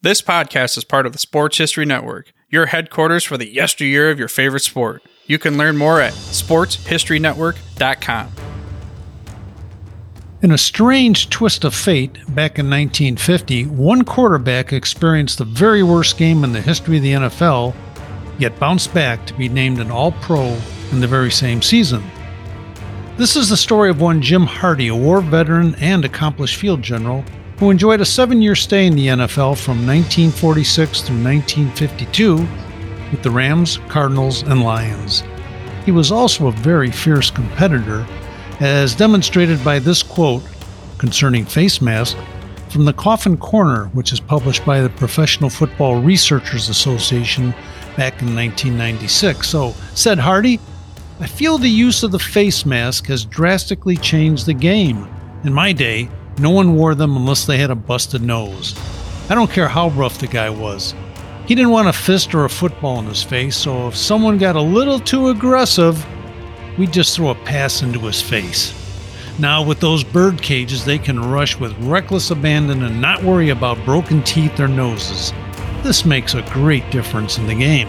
This podcast is part of the Sports History Network, your headquarters for the yesteryear of your favorite sport. You can learn more at sportshistorynetwork.com. In a strange twist of fate, back in 1950, one quarterback experienced the very worst game in the history of the NFL, yet bounced back to be named an All-Pro in the very same season. This is the story of one Jim Hardy, a war veteran and accomplished field general, who enjoyed a 7-year stay in the NFL from 1946 through 1952 with the Rams, Cardinals, and Lions. He was also a very fierce competitor, as demonstrated by this quote concerning face mask from the Coffin Corner, which is published by the Professional Football Researchers Association back in 1996. So, said Hardy, "I feel the use of the face mask has drastically changed the game. In my day, no one wore them unless they had a busted nose. I don't care how rough the guy was. He didn't want a fist or a football in his face, so if someone got a little too aggressive, we'd just throw a pass into his face. Now with those bird cages, they can rush with reckless abandon and not worry about broken teeth or noses. This makes a great difference in the game."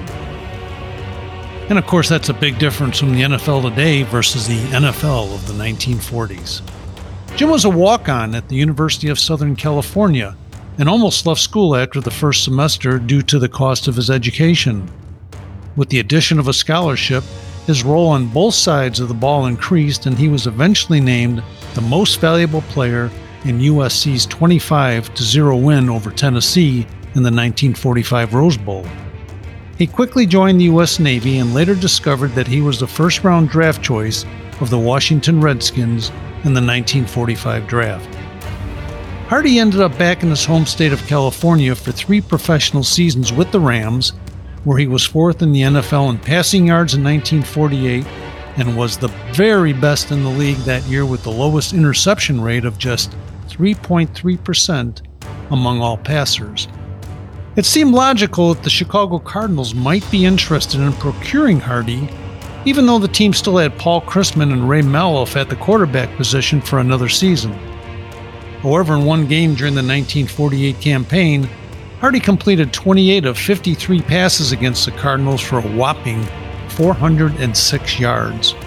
And of course, that's a big difference from the NFL today versus the NFL of the 1940s. Jim was a walk-on at the University of Southern California and almost left school after the first semester due to the cost of his education. With the addition of a scholarship, his role on both sides of the ball increased, and he was eventually named the most valuable player in USC's 25-0 win over Tennessee in the 1945 Rose Bowl. He quickly joined the U.S. Navy and later discovered that he was the first-round draft choice of the Washington Redskins in the 1945 draft. Hardy ended up back in his home state of California for 3 professional seasons with the Rams, where he was 4th in the NFL in passing yards in 1948 and was the very best in the league that year with the lowest interception rate of just 3.3% among all passers. It seemed logical that the Chicago Cardinals might be interested in procuring Hardy, even though the team still had Paul Christman and Ray Maloff at the quarterback position for another season. However, in one game during the 1948 campaign, Hardy completed 28 of 53 passes against the Cardinals for a whopping 406 yards.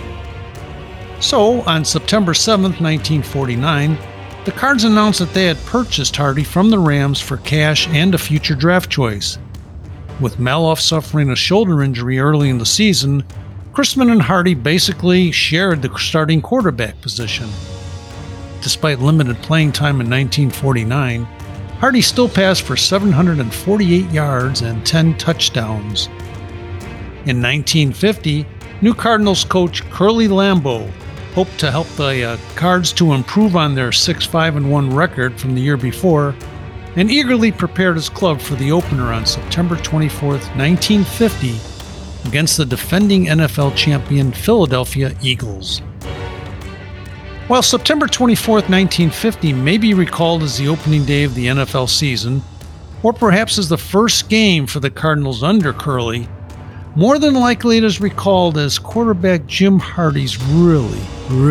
So, on September 7, 1949, the Cards announced that they had purchased Hardy from the Rams for cash and a future draft choice. With Maloff suffering a shoulder injury early in the season, Christman and Hardy basically shared the starting quarterback position. Despite limited playing time in 1949, Hardy still passed for 748 yards and 10 touchdowns. In 1950, new Cardinals coach Curly Lambeau hoped to help the Cards to improve on their 6-5-1 record from the year before, and eagerly prepared his club for the opener on September 24, 1950, against the defending NFL champion Philadelphia Eagles. While September 24, 1950 may be recalled as the opening day of the NFL season, or perhaps as the first game for the Cardinals under Curly, more than likely it is recalled as quarterback Jim Hardy's really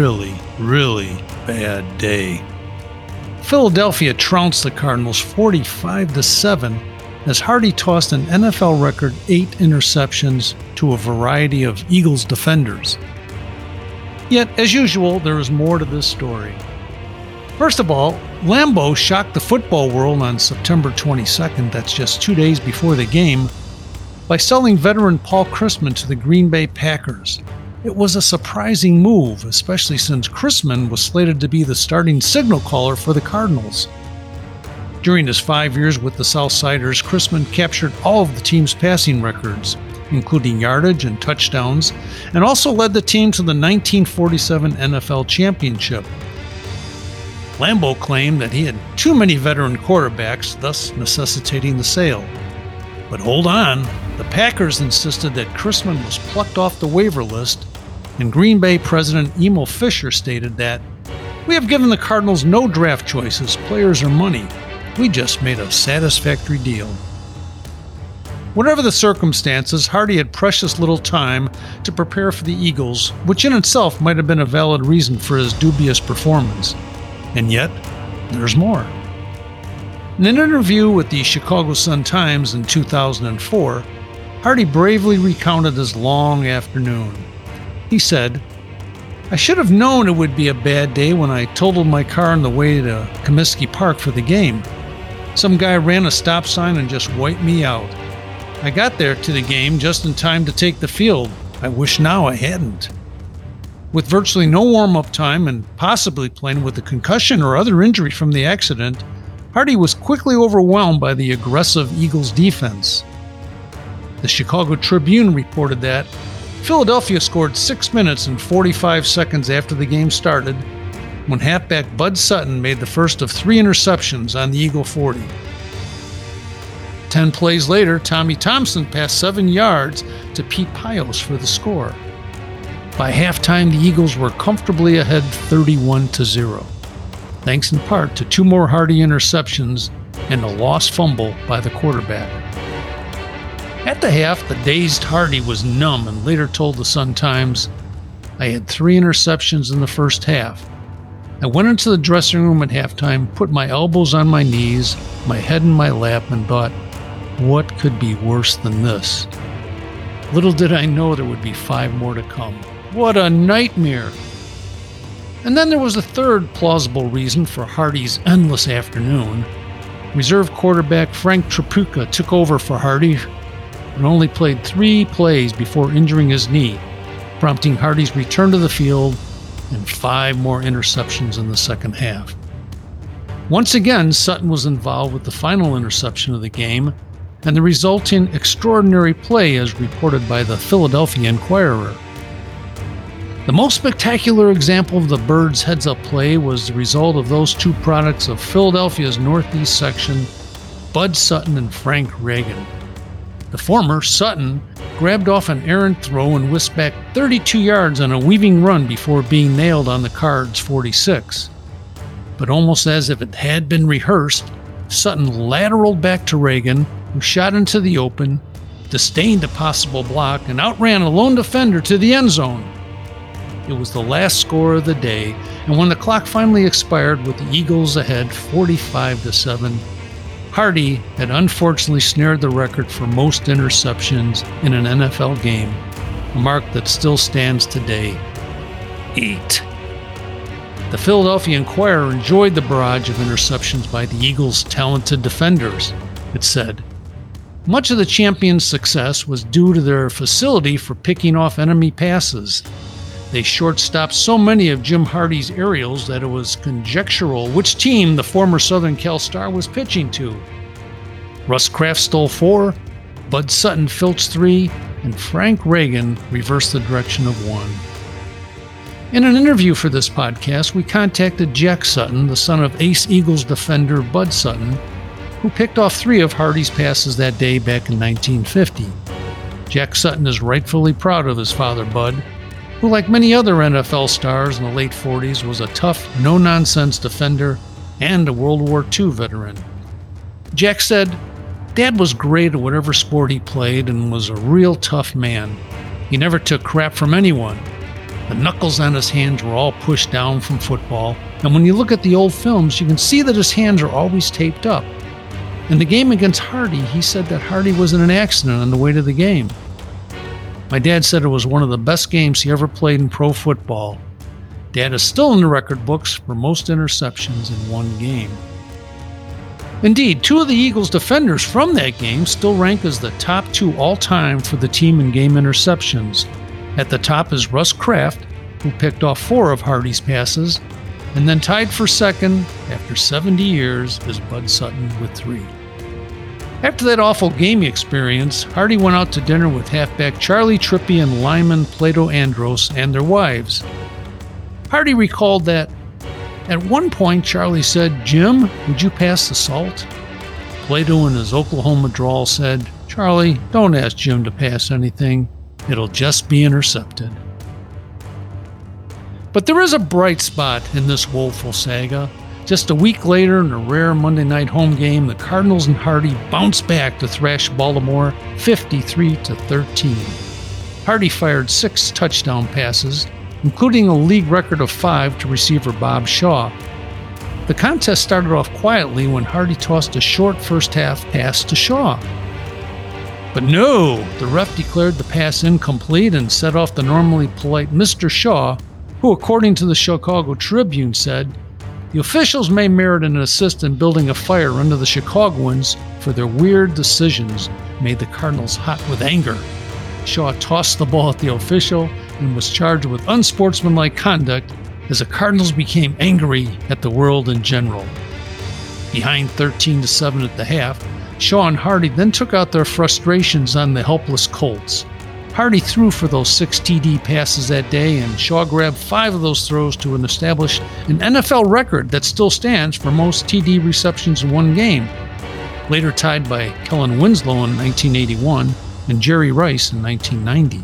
bad day. Philadelphia trounced the Cardinals 45-7 as Hardy tossed an NFL record 8 interceptions to a variety of Eagles defenders. Yet, as usual, there is more to this story. First of all, Lambeau shocked the football world on September 22nd, that's just 2 days before the game, by selling veteran Paul Christman to the Green Bay Packers. It was a surprising move, especially since Christman was slated to be the starting signal caller for the Cardinals. During his 5 years with the Southsiders, Christman captured all of the team's passing records, including yardage and touchdowns, and also led the team to the 1947 NFL Championship. Lambeau claimed that he had too many veteran quarterbacks, thus necessitating the sale. But hold on, the Packers insisted that Christman was plucked off the waiver list, and Green Bay president Emil Fisher stated that, "We have given the Cardinals no draft choices, players, or money. We just made a satisfactory deal." Whatever the circumstances, Hardy had precious little time to prepare for the Eagles, which in itself might have been a valid reason for his dubious performance. And yet, there's more. In an interview with the Chicago Sun-Times in 2004, Hardy bravely recounted his long afternoon. He said, "I should have known it would be a bad day when I totaled my car on the way to Comiskey Park for the game. Some guy ran a stop sign and just wiped me out. I got there to the game just in time to take the field. I wish now I hadn't." With virtually no warm-up time and possibly playing with a concussion or other injury from the accident, Hardy was quickly overwhelmed by the aggressive Eagles defense. The Chicago Tribune reported that Philadelphia scored 6 minutes and 45 seconds after the game started when halfback Bud Sutton made the first of 3 interceptions on the Eagle 40. 10 plays later, Tommy Thompson passed 7 yards to Pete Pios for the score. By halftime, the Eagles were comfortably ahead 31-0, thanks in part to 2 more Hardy interceptions and a lost fumble by the quarterback. At the half, the dazed Hardy was numb and later told the Sun-Times, "I had 3 interceptions in the first half. I went into the dressing room at halftime, put my elbows on my knees, my head in my lap, and thought, what could be worse than this? Little did I know there would be 5 more to come. What a nightmare!" And then there was a third plausible reason for Hardy's endless afternoon. Reserve quarterback Frank Tripucka took over for Hardy and only played 3 plays before injuring his knee, prompting Hardy's return to the field and 5 more interceptions in the second half. Once again, Sutton was involved with the final interception of the game and the resulting extraordinary play as reported by the Philadelphia Inquirer. The most spectacular example of the Birds' heads-up play was the result of those 2 products of Philadelphia's Northeast section, Bud Sutton and Frank Reagan. The former, Sutton, grabbed off an errant throw and whisked back 32 yards on a weaving run before being nailed on the Cards' 46. But almost as if it had been rehearsed, Sutton lateraled back to Reagan, who shot into the open, disdained a possible block, and outran a lone defender to the end zone. It was the last score of the day, and when the clock finally expired with the Eagles ahead 45-7, Hardy had unfortunately snared the record for most interceptions in an NFL game, a mark that still stands today: 8. The Philadelphia Inquirer enjoyed the barrage of interceptions by the Eagles' talented defenders. It said, "Much of the Champions' success was due to their facility for picking off enemy passes. They shortstopped so many of Jim Hardy's aerials that it was conjectural which team the former Southern Cal star was pitching to. Russ Kraft stole 4, Bud Sutton filched 3, and Frank Reagan reversed the direction of 1. In an interview for this podcast, we contacted Jack Sutton, the son of ace Eagles defender Bud Sutton, who picked off 3 of Hardy's passes that day back in 1950. Jack Sutton is rightfully proud of his father, Bud, who, like many other NFL stars in the late 40s, was a tough, no-nonsense defender and a World War II veteran. Jack said, "Dad was great at whatever sport he played and was a real tough man. He never took crap from anyone. The knuckles on his hands were all pushed down from football, and when you look at the old films, you can see that his hands are always taped up. In the game against Hardy, he said that Hardy was in an accident on the way to the game. My dad said it was one of the best games he ever played in pro football. Dad is still in the record books for most interceptions in one game." Indeed, 2 of the Eagles' defenders from that game still rank as the top 2 all-time for the team in game interceptions. At the top is Russ Kraft, who picked off 4 of Hardy's passes, and then tied for second after 70 years is Bud Sutton with 3. After that awful game experience, Hardy went out to dinner with halfback Charlie Trippi and lineman Plato Andros and their wives. Hardy recalled that, "At one point Charlie said, 'Jim, would you pass the salt?' Plato in his Oklahoma drawl said, 'Charlie, don't ask Jim to pass anything. It'll just be intercepted.'" But there is a bright spot in this woeful saga. Just a week later, in a rare Monday night home game, the Cardinals and Hardy bounced back to thrash Baltimore 53-13. Hardy fired 6 touchdown passes, including a league record of 5 to receiver Bob Shaw. The contest started off quietly when Hardy tossed a short first-half pass to Shaw. But no, the ref declared the pass incomplete and set off the normally polite Mr. Shaw, who, according to the Chicago Tribune, said, "The officials may merit an assist in building a fire under the Chicagoans for their weird decisions made the Cardinals hot with anger." Shaw tossed the ball at the official and was charged with unsportsmanlike conduct as the Cardinals became angry at the world in general. Behind 13-7 at the half, Shaw and Hardy then took out their frustrations on the helpless Colts. Hardy threw for those 6 TD passes that day, and Shaw grabbed 5 of those throws to establish an NFL record that still stands for most TD receptions in one game, later tied by Kellen Winslow in 1981 and Jerry Rice in 1990.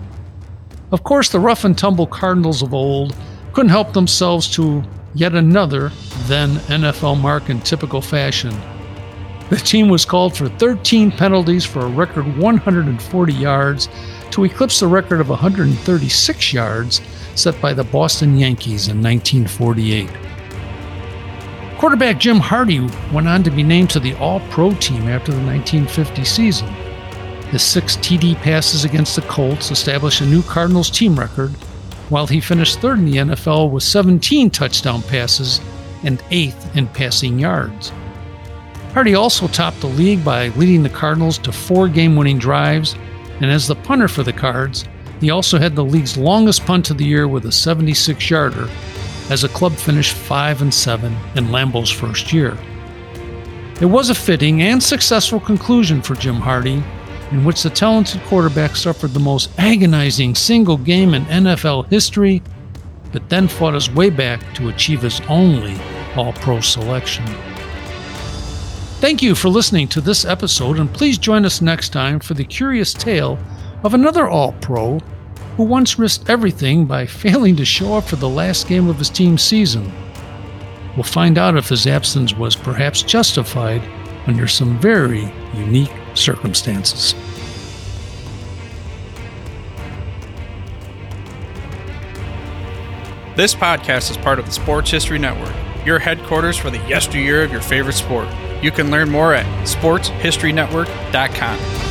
Of course, the rough-and-tumble Cardinals of old couldn't help themselves to yet another then NFL mark in typical fashion. The team was called for 13 penalties for a record 140 yards to eclipse the record of 136 yards set by the Boston Yankees in 1948. Quarterback Jim Hardy went on to be named to the All-Pro team after the 1950 season. His 6 TD passes against the Colts established a new Cardinals team record, while he finished third in the NFL with 17 touchdown passes and 8th in passing yards. Hardy also topped the league by leading the Cardinals to 4 game-winning drives, and as the punter for the Cards, he also had the league's longest punt of the year with a 76-yarder, as the club finished 5-7 in Lambeau's first year. It was a fitting and successful conclusion for Jim Hardy, in which the talented quarterback suffered the most agonizing single game in NFL history, but then fought his way back to achieve his only All-Pro selection. Thank you for listening to this episode, and please join us next time for the curious tale of another All-Pro who once risked everything by failing to show up for the last game of his team's season. We'll find out if his absence was perhaps justified under some very unique circumstances. This podcast is part of the Sports History Network, your headquarters for the yesteryear of your favorite sport. You can learn more at sportshistorynetwork.com.